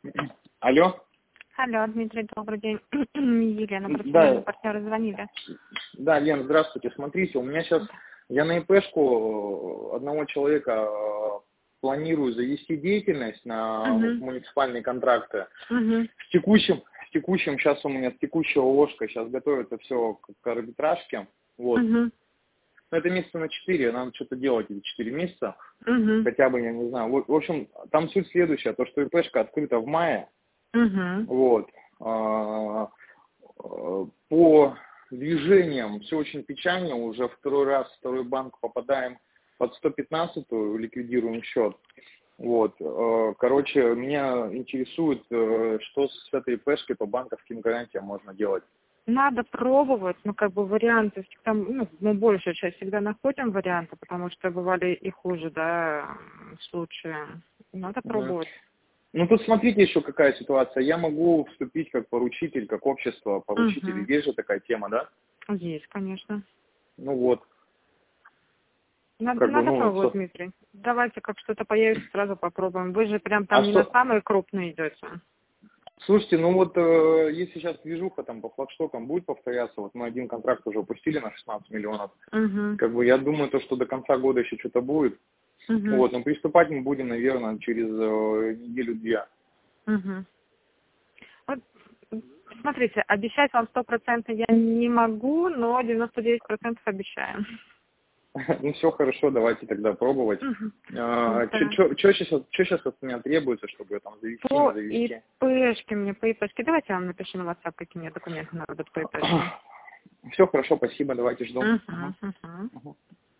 Алло? Алло, Дмитрий, добрый день. Елена, Да, партнеры звонили. да, Лен, здравствуйте. Смотрите, у меня сейчас, я на ИПшку одного человека планирую завести деятельность на муниципальные контракты. С текущим, сейчас у меня с текущего ложка, сейчас готовится все к арбитражке. Вот. Но это месяца на 4, надо что-то делать эти 4 месяца. Хотя бы, я не знаю. Вот, в общем, там суть следующая, то, что ИПшка открыта в мае. Вот. По движениям все очень печально. Уже второй банк попадаем под 115-ю, ликвидируем счет. Вот. Короче, меня интересует, что с этой ИПшкой по банковским гарантиям можно делать. Надо пробовать, варианты, там, мы большую часть всегда находим варианты, потому что бывали и хуже, да, случаи. Надо пробовать. Ну, тут смотрите еще какая ситуация. Я могу вступить как поручитель, как общество поручителей. Есть же такая тема, да? Есть, конечно. Ну вот. Надо пробовать, Дмитрий. Давайте, как что-то появится, сразу попробуем. Вы же прям там не на самые крупные идете. Слушайте, если сейчас движуха там по флагштокам будет повторяться, вот мы один контракт уже упустили на 16 миллионов, я думаю, что до конца года еще что-то будет. Вот, но приступать мы будем, наверное, через неделю-две. Вот, смотрите, обещать вам 100% я не могу, но 99% обещаем. Ну все хорошо, давайте тогда пробовать. Что сейчас от меня требуется, чтобы там завести, не завести? По ИПшке. Давайте я вам напишу на WhatsApp, какие мне документы надо по ИПшке. Все хорошо, спасибо, давайте ждем.